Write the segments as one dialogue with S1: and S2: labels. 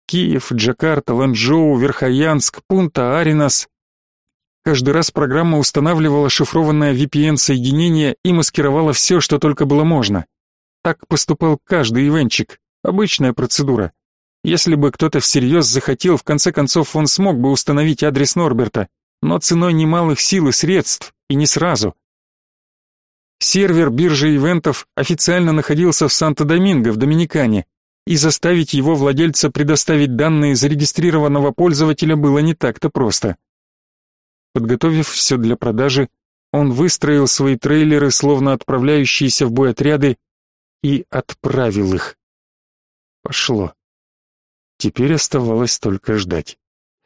S1: Киев, Джакарта, Ланчжоу, Верхоянск, Пунта-Аренас. Каждый раз программа устанавливала шифрованное VPN-соединение и маскировала все, что только было можно. Так поступал каждый ивенчик. Обычная процедура. Если бы кто-то всерьез захотел, в конце концов он смог бы установить адрес Норберта, но ценой немалых сил и средств, и не сразу. Сервер биржи ивентов официально находился в Санто-Доминго, в Доминикане, и заставить его владельца предоставить данные зарегистрированного пользователя было не так-то просто. Подготовив все для продажи, он выстроил свои трейлеры, словно отправляющиеся в бой отряды, и отправил их. Пошло. Теперь оставалось только ждать.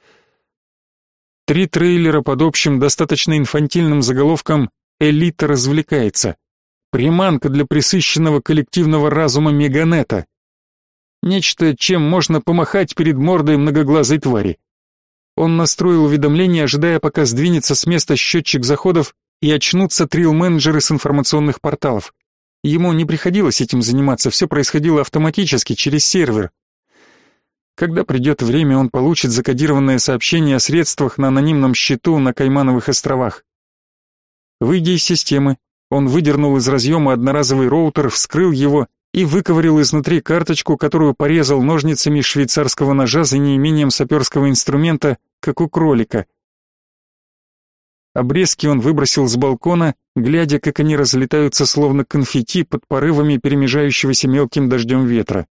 S1: 3 трейлера под общим, достаточно инфантильным заголовком «Элита развлекается». Приманка для пресыщенного коллективного разума Меганета. Нечто, чем можно помахать перед мордой многоглазой твари. Он настроил уведомления, ожидая, пока сдвинется с места счетчик заходов и очнутся трил-менеджеры с информационных порталов. Ему не приходилось этим заниматься, все происходило автоматически, через сервер. Когда придет время, он получит закодированное сообщение о средствах на анонимном счету на Каймановых островах. Выйдя из системы, он выдернул из разъема одноразовый роутер, вскрыл его и выковырял изнутри карточку, которую порезал ножницами швейцарского ножа за неимением саперского инструмента, как у кролика. Обрезки он выбросил с балкона, глядя, как они разлетаются словно конфетти под порывами перемежающегося мелким дождем ветра.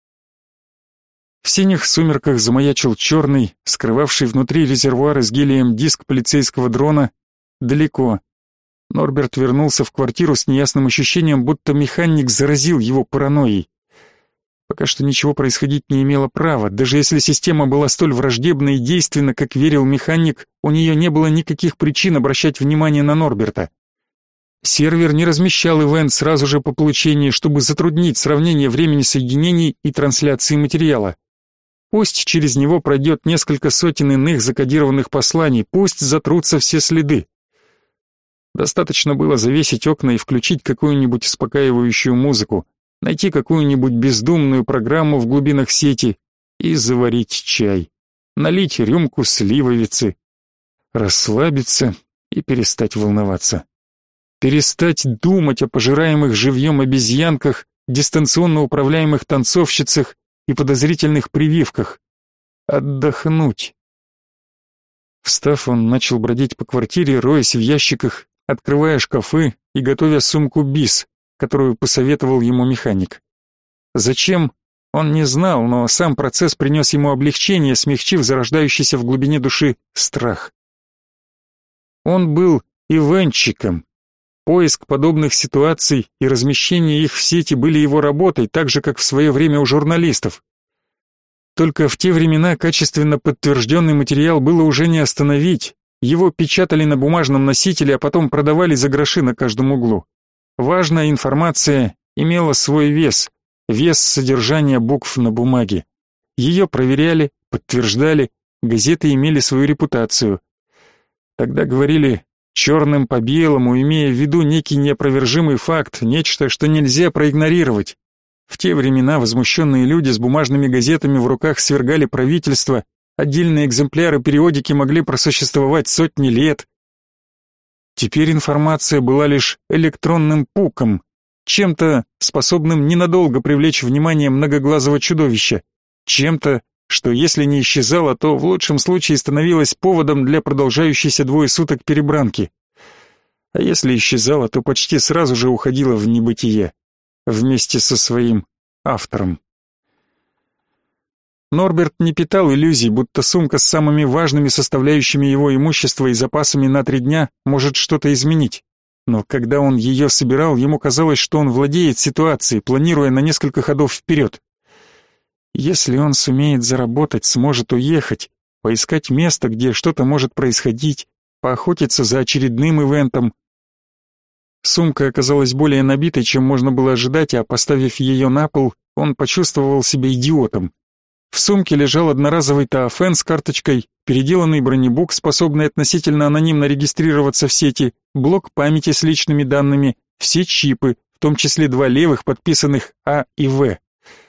S1: В синих сумерках замаячил черный, скрывавший внутри резервуара с гелием диск полицейского дрона. Далеко. Норберт вернулся в квартиру с неясным ощущением, будто механик заразил его паранойей. Пока что ничего происходить не имело права, даже если система была столь враждебна и действенна, как верил механик, у нее не было никаких причин обращать внимание на Норберта. Сервер не размещал ивент сразу же по получении, чтобы затруднить сравнение времени соединений и трансляции материала. Пусть через него пройдет несколько сотен иных закодированных посланий, пусть затрутся все следы. Достаточно было завесить окна и включить какую-нибудь успокаивающую музыку, найти какую-нибудь бездумную программу в глубинах сети и заварить чай, налить рюмку сливовицы, расслабиться и перестать волноваться. Перестать думать о пожираемых живьем обезьянках, дистанционно управляемых танцовщицах и подозрительных прививках. Отдохнуть. Встав, он начал бродить по квартире, роясь в ящиках, открывая шкафы и готовя сумку БИС, которую посоветовал ему механик. Зачем, он не знал, но сам процесс принес ему облегчение, смягчив зарождающийся в глубине души страх. Он был ивенчиком. Поиск подобных ситуаций и размещение их в сети были его работой, так же, как в свое время у журналистов. Только в те времена качественно подтвержденный материал было уже не остановить. Его печатали на бумажном носителе, а потом продавали за гроши на каждом углу. Важная информация имела свой вес, вес содержания букв на бумаге. Ее проверяли, подтверждали, газеты имели свою репутацию. Тогда говорили черным по белому, имея в виду некий неопровержимый факт, нечто, что нельзя проигнорировать. В те времена возмущенные люди с бумажными газетами в руках свергали правительство, отдельные экземпляры периодики могли просуществовать сотни лет. Теперь информация была лишь электронным пуком, чем-то способным ненадолго привлечь внимание многоглазого чудовища, чем-то, что если не исчезало, то в лучшем случае становилось поводом для продолжающейся 2 суток перебранки. А если исчезало, то почти сразу же уходило в небытие, вместе со своим автором. Норберт не питал иллюзий, будто сумка с самыми важными составляющими его имущества и запасами на 3 дня может что-то изменить. Но когда он ее собирал, ему казалось, что он владеет ситуацией, планируя на несколько ходов вперед. Если он сумеет заработать, сможет уехать, поискать место, где что-то может происходить, поохотиться за очередным ивентом. Сумка оказалась более набитой, чем можно было ожидать, а поставив ее на пол, он почувствовал себя идиотом. В сумке лежал одноразовый Теофен с карточкой, переделанный бронебук, способный относительно анонимно регистрироваться в сети, блок памяти с личными данными, все чипы, в том числе 2 левых, подписанных А и В.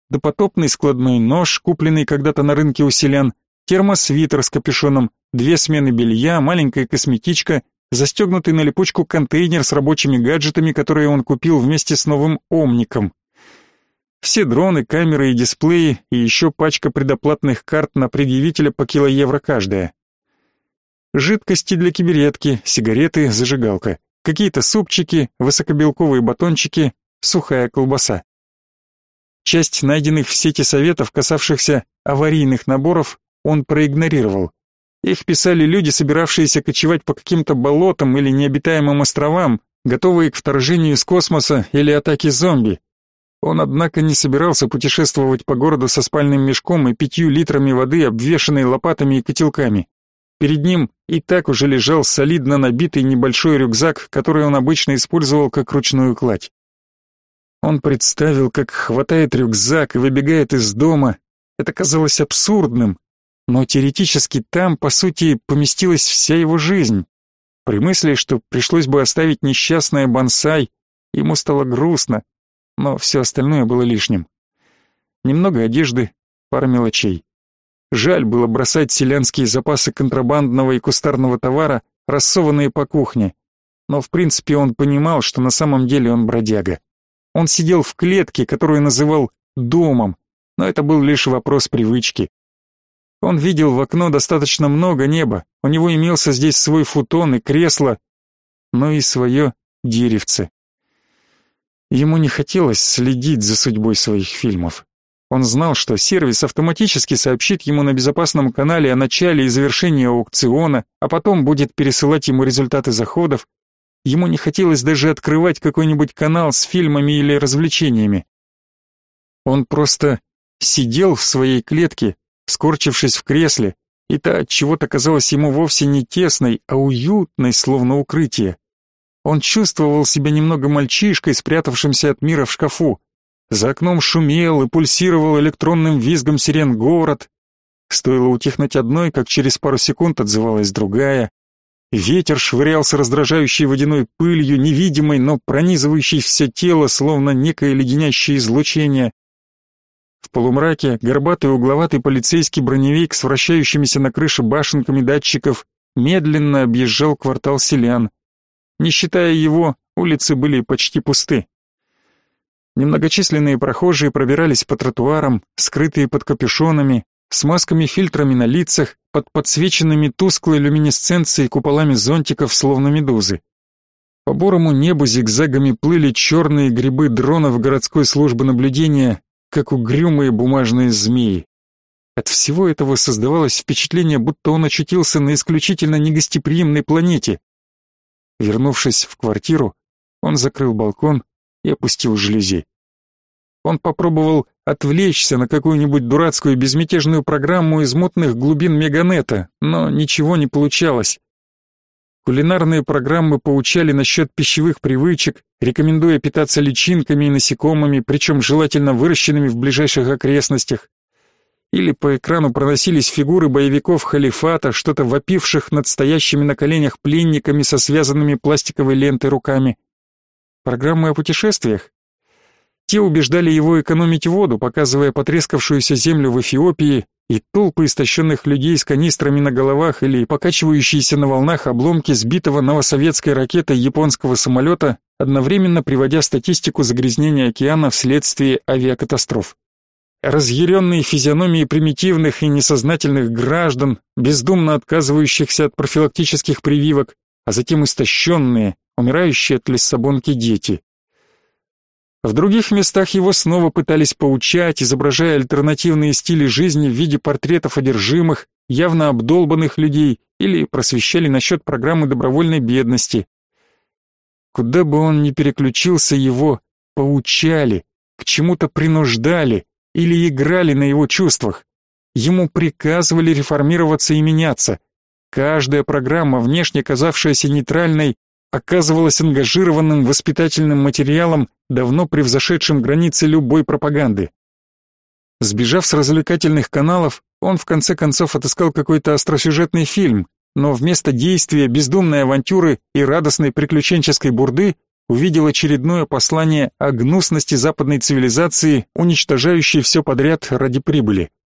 S1: допотопный складной нож, купленный когда-то на рынке у селян, термосвитер с капюшоном, 2 смены белья, маленькая косметичка, застегнутый на липучку контейнер с рабочими гаджетами, которые он купил вместе с новым омником. Все дроны, камеры и дисплеи, и еще пачка предоплатных карт на предъявителя по килоевро каждая. Жидкости для киберетки, сигареты, зажигалка, какие-то супчики, высокобелковые батончики, сухая колбаса. Часть найденных в сети советов, касавшихся аварийных наборов, он проигнорировал. Их писали люди, собиравшиеся кочевать по каким-то болотам или необитаемым островам, готовые к вторжению из космоса или атаке зомби. Он, однако, не собирался путешествовать по городу со спальным мешком и 5 литрами воды, обвешанной лопатами и котелками. Перед ним и так уже лежал солидно набитый небольшой рюкзак, который он обычно использовал как ручную кладь. Он представил, как хватает рюкзак и выбегает из дома. Это казалось абсурдным, но теоретически там, по сути, поместилась вся его жизнь. При мысли, что пришлось бы оставить несчастное бонсай, ему стало грустно, но все остальное было лишним. Немного одежды, пара мелочей. Жаль было бросать селянские запасы контрабандного и кустарного товара, рассованные по кухне. Но в принципе он понимал, что на самом деле он бродяга. Он сидел в клетке, которую называл домом, но это был лишь вопрос привычки. Он видел в окно достаточно много неба, у него имелся здесь свой футон и кресло, но и свое деревце. Ему не хотелось следить за судьбой своих фильмов. Он знал, что сервис автоматически сообщит ему на безопасном канале о начале и завершении аукциона, а потом будет пересылать ему результаты заходов. Ему не хотелось даже открывать какой-нибудь канал с фильмами или развлечениями. Он просто сидел в своей клетке, скорчившись в кресле, и та отчего-то казалась ему вовсе не тесной, а уютной, словно укрытие. Он чувствовал себя немного мальчишкой, спрятавшимся от мира в шкафу. За окном шумел и пульсировал электронным визгом сирен город. Стоило утихнуть одной, как через пару секунд отзывалась другая. Ветер швырялся раздражающей водяной пылью, невидимой, но пронизывающей все тело, словно некое леденящее излучение. В полумраке горбатый угловатый полицейский броневик с вращающимися на крыше башенками датчиков медленно объезжал квартал селян. Не считая его, улицы были почти пусты. Немногочисленные прохожие пробирались по тротуарам, скрытые под капюшонами, с масками-фильтрами на лицах, под подсвеченными тусклой люминесценцией куполами зонтиков, словно медузы. По бурому небу зигзагами плыли черные грибы дронов городской службы наблюдения, как угрюмые бумажные змеи. От всего этого создавалось впечатление, будто он очутился на исключительно негостеприимной планете. Вернувшись в квартиру, он закрыл балкон и опустил жалюзи. Он попробовал отвлечься на какую-нибудь дурацкую безмятежную программу из мутных глубин меганета, но ничего не получалось. Кулинарные программы поучали насчет пищевых привычек, рекомендуя питаться личинками и насекомыми, причем желательно выращенными в ближайших окрестностях. Или по экрану проносились фигуры боевиков халифата, что-то вопивших над стоящими на коленях пленниками со связанными пластиковой лентой руками. Программы о путешествиях? Те убеждали его экономить воду, показывая потрескавшуюся землю в Эфиопии и толпы истощенных людей с канистрами на головах или покачивающиеся на волнах обломки сбитого новосоветской ракетой японского самолета, одновременно приводя статистику загрязнения океана вследствие авиакатастроф. Разъяренные физиономии примитивных и несознательных граждан, бездумно отказывающихся от профилактических прививок, а затем истощенные, умирающие от лиссабонки дети. В других местах его снова пытались поучать, изображая альтернативные стили жизни в виде портретов одержимых, явно обдолбанных людей, или просвещали насчет программы добровольной бедности. Куда бы он ни переключился, его поучали, к чему-то принуждали или играли на его чувствах. Ему приказывали реформироваться и меняться. Каждая программа, внешне казавшаяся нейтральной, оказывалась ангажированным воспитательным материалом, давно превзошедшим границы любой пропаганды. Сбежав с развлекательных каналов, он в конце концов отыскал какой-то остросюжетный фильм, но вместо действия, бездумной авантюры и радостной приключенческой бурды увидел очередное послание о гнусности западной цивилизации, уничтожающей все подряд ради прибыли.